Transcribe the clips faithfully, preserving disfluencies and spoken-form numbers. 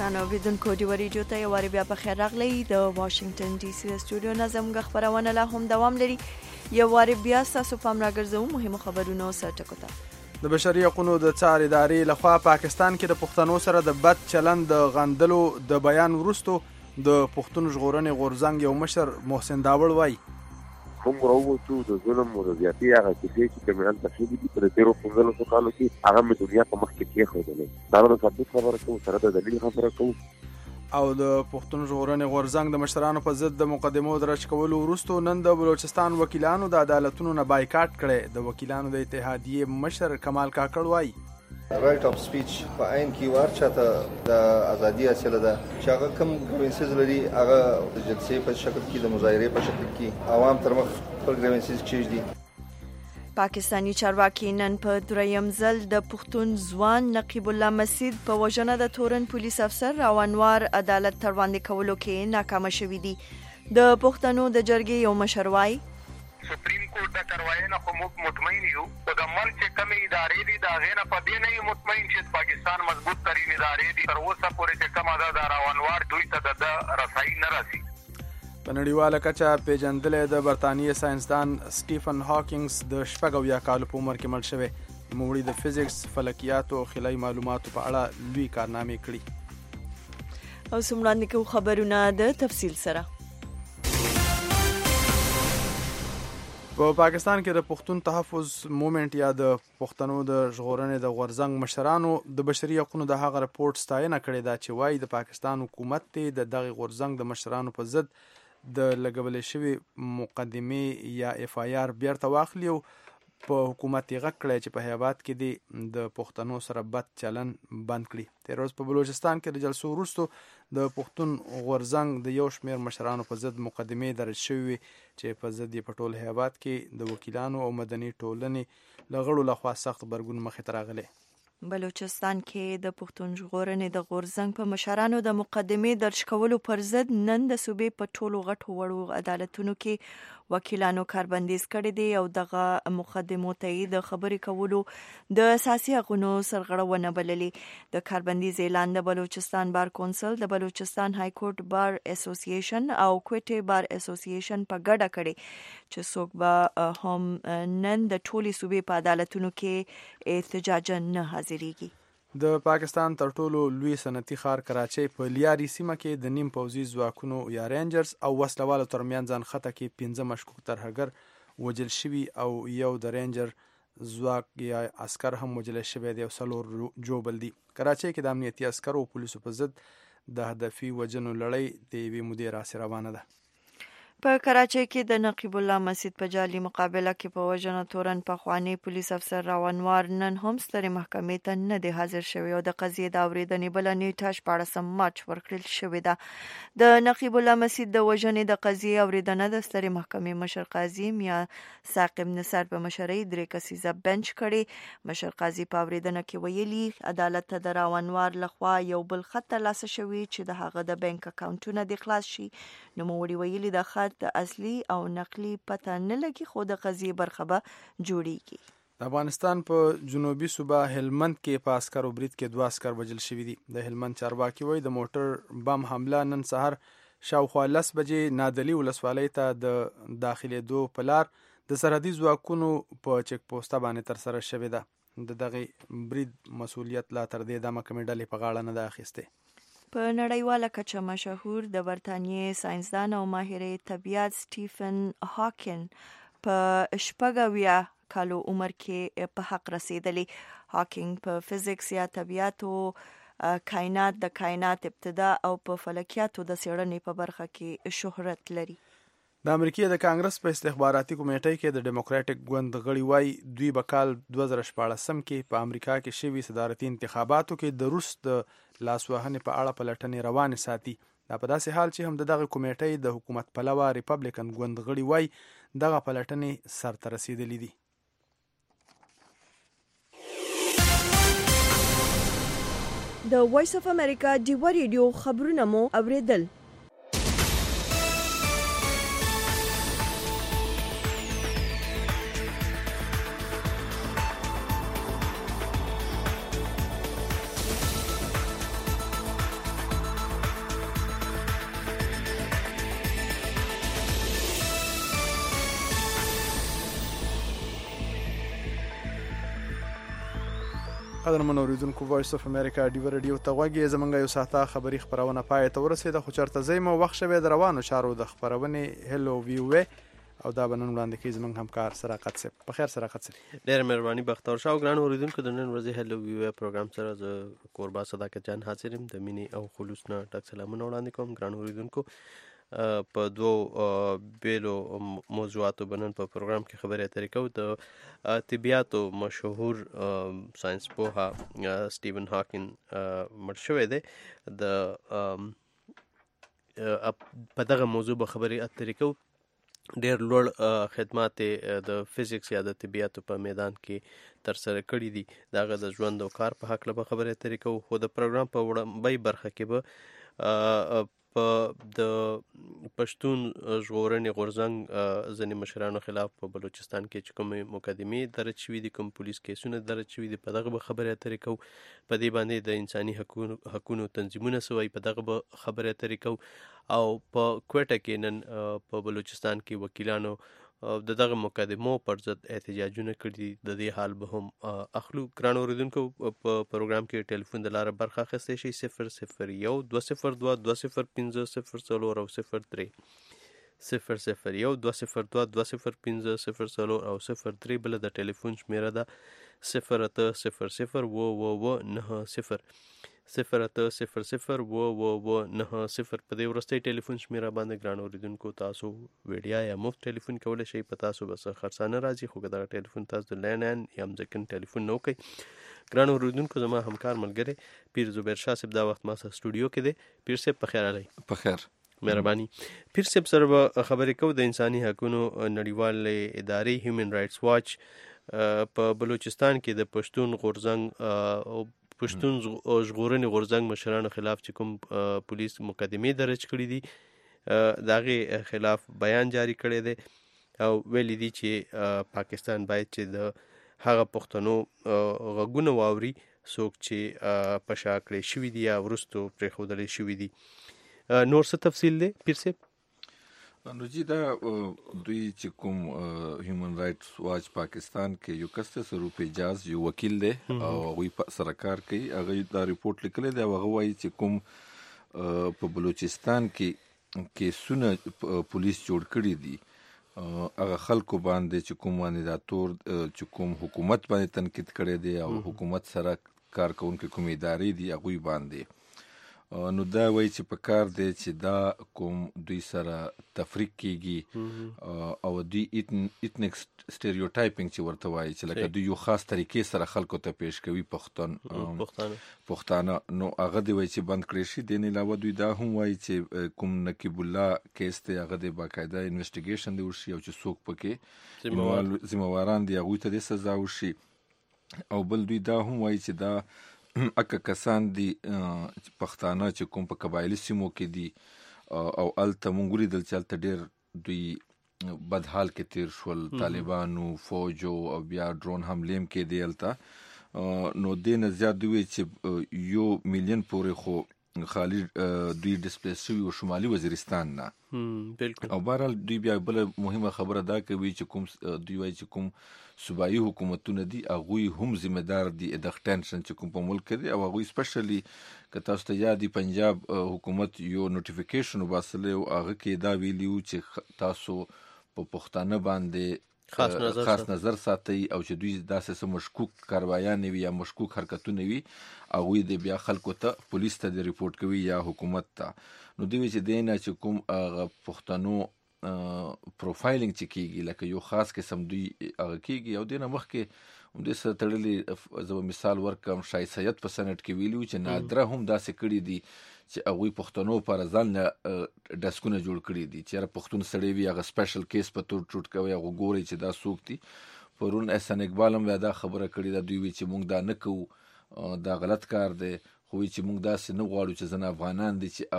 ګرانو اوریدونکو ډیو ریډیو ته یو واری بیا په خیر راغلی. د واشنگټن ډي سي سټوډیو نه زموږ خبرونه لا هم دوام لري. یو واری بیا تاسو پام راګرځوم مهمه خبرونه سره ټکو ته. د بشري حقوقو د څار ادارې لخوا پاکستان کې د پښتنو سره د بد چلند د غندلو د بیان وروسته د پښتون ژغورنې غورځنګ یو مشر محسن داوړ وایي کوم راووتو د ظلم او د زیاتي هغه کیسې چې کمیان تشکیل دي په تیرو پنځلسو کالو کې هغه مې دنیا په مخ کې کېښودلې. دا د ثابت خبره کوو سره د دلیل خبره کوو. او د پښتون ژغورنې غورځنګ د مشرانو په ضد د مقدمو درج کولو وروسته نن د بلوچستان وکیلانو د عدالتونو نه بایکاټ کړی. د وکیلانو د اتحادیې مشر کمال کاکړ وایي رایټ اف سپیچ په عین کې ورچاته د ازادي حاصله ده چې هغه کوم ګرینسز لري هغه د جلسې په شکل کې د مظاهرې په شکل کې عوام تر مخ پر ګرینسز کېږدي. پاکستانی چارواکي نن په دریم ځل د پښتون ځوان نقیب الله مسید په وژنه د تورن پولیس افسر راونوار عدالت تر وړاندې کولو کې ناکام شوی دی. د پښتنو د جرګې یو مشر وایي سپریم کورټ د کاروایي خو موږ مطمئن یو د ملک چې کومې ادارې دي دا غیر په دې نه مطمئن چې پاکستان مضبوط ترین ادارې دي تر اوسه پورې چې کومه ده د راونوار دوی ته د رسایي نه راسي. په نړیواله کچه پیژندلې د برطانیې ساینسدان سټیفن هاکینګز د شپږ اویا کالو په عمر کې مړ شوی. نوموړي د فزیکس فلکیاتو او خلایي معلوماتو په اړه لوی کارنامې کړي. او سمړاندې کو خبرونه د تفصیل سره. په پاکستان کې د پښتون تحفظ موومېنټ یا د پښتنو د ژغورنې د غورځنګ مشرانو د بشري حقوقو د هغه رپورټ ستاینه کړې ده چې وایي د پاکستان حکومت ته د دغه غورځنګ د مشرانو په ضد د لګولې شوی مقدمې یا اف آی آر بیرته واخلي او په حکومت یې غږ کړی چې په هیواد کې دی د پښتنو سره بد چلن بند کړي. تیر ورځ په بلوچستان کې د جلسو وروسته د پښتون غورځنګ د یو شمېر مشرانو په ضد مقدمې درج شوې چې په ضد یې په ټول هیواد کې د وکیلانو او مدني ټولنې له غړو لخوا سخت غبرګون مخې ته راغلی. بلوچستان کې د پښتون ژغورنې د غورځنګ په مشرانو د مقدمې درج کولو پر ضد نن د صوبې په ټولو غټو وړو عدالتونو کې وکیلانو کاربندیز کړی دی او دغه مقدمو ته د خبرې کولو د اساسي حقوقو سرغړونه بللې. د کاربندیز اعلان د بلوچستان بار کونسل، د بلوچستان های کورټ بار اسوسییشن او کوټې بار اسوسییشن په ګډه کړي چې څوک به هم نن د ټولي صوبې په عدالتونو کې احتجاجا نه حاضر. د پاکستان تر ټولو لوی صنعتي ښار کراچۍ په لیاري سیمه کې د نیم پوځي ځواکونو یا رینجرز او وسلوالو ترمنځ ځانخته کې پنځه مشکوک ترهګر وژل شوي او یو د رینجر ځواک یا عسکر هم وژل شوی دی او څلور جوبل دي. کراچۍ کې د امنیتي عسکرو او پولیسو په ضد د هدفي وژنو لړۍ د یوې مودې راهیسې روانه ده. په کراچۍ کې د نقیب الله مسید په جعلي مقابله کې په وژنه تورن پخوانی پولیس افسر راونوار نن هم سترې محکمې ته نه دی حاضر شوی او د قضیې د اورېدنې بله نیټه شپاړسم مارچ ورکړل شوې ده. د نقیب الله مسید د وژنې د قضیې اورېدنه د سترې محکمې مشر قاضي میا ثاقب نثار په مشرۍ درې کسیزه بنچ کړي. مشر قاضي په اورېدنه کې ویلي عدالت ته د راونوار لخوا یو بل خط ترلاسه شوی چې د هغه د بانک اکاونټونه د خلاص شي. نوموړي ویلي د خط د اصلي او نقلي پته نه لګي خو د قضیې برخه به جوړیږي. د افغانستان په جنوبي صوبه هلمند کې په عسکرو برید کې دوه عسکر وژل شوي دي. د هلمند چارواکي وایي د موټر بم حمله نن سهار شاوخوا لس بجې نادلي ولسوالۍ ته د داخلېدو په لار د سرحدي ځواکونو په چک پوسټه باندې ترسره شوې ده. د دغه برید مسؤلیت لا تر دې دمه کومې ډلې په غاړه نه ده اخیستې. په نړیواله کچه مشهور د برطانیې ساینسدان او ماهر طبیعت سټیفن هاکین په شپږ اویا کالو عمر کې په حق رسیدلی. هاکینګ په فزیکس یا طبیعت او کائنات د کائنات ابتدا او په فلکیاتو د څېړنې په برخه کې شهرت لري. د امریکې د کانګرس په استخباراتي کمیټې کې د ډیموکراټک ګوند غړي وایي دوی به کال دوه زره شپاړسم کې په امریکا کې شوي صدارتي انتخاباتو کې د روس د لاسوهنې په اړه پلټنې روانې ساتي. دا په داسې حال چې هم د دغه کمیټې د حکومت پلوه ریپبلیکن ګوند غړي وایي دغه پلټنې سرته رسیدلې دي. د وایس اف امریکا ډیو ریډیو خبرونه مو اوریدل. قدرمن اوریدونکو وایس اف امریکا ډیو رادیو ته غوږی زمونږ یو ساعته خبری خبرونه پای ته ورسېده خو چرته زېمو وخت شوه د روانو چارو د خبرونه هلو ویو او دا بنن وړاندې کې زمونږ همکار سراقت سپ په خیر سراقت سپ ډېر مهرباني بختور شاو ګران اوریدونکو د نن ورځې هلو ویو پروګرام سره ز قربا صداقت جان حاضرم د مینی او خلوص نه ټک سلامونه وړاندې کوم ګران اوریدونکو په دوه بیلو موضوعاتو بنن په پروګرام کې خبرې اترې کوو د طبیعاتو مشهور ساينس پوها سټیون هاکن مړ شوی دی د په دغه موضوع به خبرې اترې کوو ډېر لوړ خدمات د فزیکس یا د طبیعاتو په میدان کې تر سره کړي دي دغه د ژوند او کار په حق له خبرې اترې کوو خو د پروګرام په وړاندې برخه کې به په د پښتون ژغورنې غورځنګ ځینې مشرانو خلاف په بلوچستان کې چې کومې مقدمې درج شوي دي کوم پولیس کیسونه درج شوي دي په دغه به خبرې اترې کوو په دې باندې د انساني حقونو حقونو تنظیمونه څه وایي په دغه به خبرې اترې کوو او په کوټه کې نن په بلوچستان کې وکیلانو د دغه مقدمو پر ضد احتجاجونه کړي د دې حال به هم اخلو ګران اوریدونکو په پروګرام کې ټلیفون د لاره برخه اخیستی شي صفر صفر یو دوه صفر دوه دوه صفر پنځه صفر څلور او صفر درې صفر صفر یو دوه صفر دوه دوه صفر پنځه صفر څلور او صفر درې بله د ټلیفون شمیره ده صفر اته صفر صفر اوه اوه اوه نهه صفر صفر اته صفر صفر اوه اوه اوه نهه صفر په دې وروستۍ ټلیفون شمیره باندې ګران اوریدونکو تاسو ویډیا یا مفت ټلیفون کولی شئ په تاسو به څه خرڅانه راځي خو که دغه ټلیفون تاسو د لینډلاین یا مځکن ټلیفون نه وکئ ګران اوریدونکو زما همکار ملګری پیر زبیر شاه صاحب دا وخت ما سره سټوډیو کې دی پیر صاحب په خیر راغلی په خیر مهرباني پیر صاحب سره به خبرې کوو د انساني حقونو نړیوالې ادارې هیومن رایټس واچ په بلوچستان کې د پښتون غورځنګ او پښتون ژغورنې غورځنګ مشرانو خلاف چې کوم پولیس مقدمې درج کړي دي د هغې خلاف بیان جاری کړی دی او ویلي دي چې پاکستان باید چې د هغه پښتنو غږونه واوري څوک چې په شا کړی شوي دي یا وروستو پرېښودلی شوي دي نور څه تفصیل دی پیر صاحب نو جی دا دوی چې کوم هیومن رایټس واچ پاکستان کې یو کس ته سروپ اجاز یو وکیل دی او هغوی سره کار کوي هغه دا ریپورت لیکلی دی او هغه وایي چې کوم په بلوچستان کې کیسونه پولیس جوړ کړي دي هغه خلکو باندې چې کوم باندې دا تور چې کوم حکومت باندې تنقید کړی دی او حکومت سره کار کوونکي کوم ادارې دي هغوی باندې نو دا وایي چې په کار دی چې دا کوم دوی سره تفریق کیږي او دوی ایتنیک سټیریوټایپینګ چې ورته وایي چې لکه دوی یو خاص طریقې سره خلکو ته پیش کوي پښتون پښتانه نو هغه دی وایي چې بند کړی شي دې نه علاوه دوی دا هم وایي چې کوم نقیب الله کیس دی هغه د باقاعده انویسټیګیشن دی وشي او چې څوک پکې ذمهواران دي هغوی ته د سزا وشي او بل دوی دا هم وایي چې دا اکه کسان دي پښتانه چې کوم په قبایلي سیمو کې دي او الته مونږ ولیدل چې الته ډېر دوی بدحال کې تیر شول طالبانو فوجو او بیا ډرون حملې هم کېدې الته نو دې نه زیات دوی چې یو میلیون پورې خو خالي دوی ډسپلیس شوي و شمالي وزیرستان نه او بهرحال دوی بیا بله مهمه خبره دا کوي چې کوم دوی وایي چې کوم صوبایي حکومتونه دي هغوی هم ذمه دار دي د ټینشن چې کوم په ملک کې دي او هغوی سپیشلی که تاسو ته یاد پنجاب حکومت یو نوټیفیکیشن وباسلی او هغه کې دا ویلي و چې تاسو په پښتانه باندې خاص نظر, خاص نظر ساتي او چې دوی داسې څه مشکوک کاروایان وي یا مشکوک حرکتونه وي هغوی د بیا خلکو ته پولیس ته د ریپورټ کوي یا حکومت ته نو دوی چې دی نه چې کوم هغه پښتنو پروفایلینګ چې کیږي لکه یو خاص قسم دوی هغه کیږي او دې نه مخکې همدې سره تړلي زه به مثال ورکړم شاه سید په سنټ کې ویلي و چې نادره هم داسې کړي دي چې هغوی پښتنو پر ځان نه ډسکونه جوړ کړي دي چې یاره پښتون سړی وي هغه سپیشل کیس په تور ټوټ کوي هغه ګوري چې دا څوک دي پرون احسان اقبال هم دا خبره کړې ده دوی وی چې موږ دا نه کوو دا غلط کار دی خو وی چې موږ داسې نه غواړو چې ځینې افغانان دي چې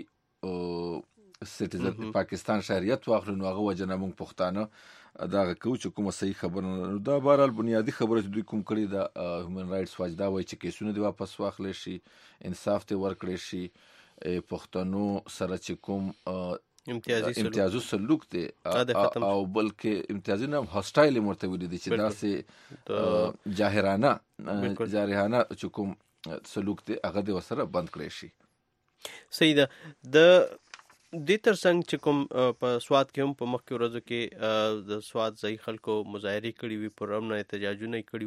هغوی سټیزن پاکستان شهریت واخلي نو هغه وجه نه موږ پښتانه دغه کوو چې کومه صحیح خبره نو دا بهرحال بنیادي خبره چې دوی کوم کړي د هیومن رایټس واچ دا وایي چې کیسونه دې واپس واخلی شي انصاف ته ورکړی شي پښتنو سره چې کوم امتیازي سلوک امتیازي سلوک دی او بلکې امتیازي نه هاستایل مرته ویل دي چې داسې جاهرانه جارحانه چې کوم سلوک دی هغه د وسره بند کړی شي. صحیح ده. د دې ترڅنګ چې کوم په سواد کې هم په مخکې ورځو کې د سواد ځای خلکو مظاهرې کړي وي، پر امن احتجاجونه یې کړي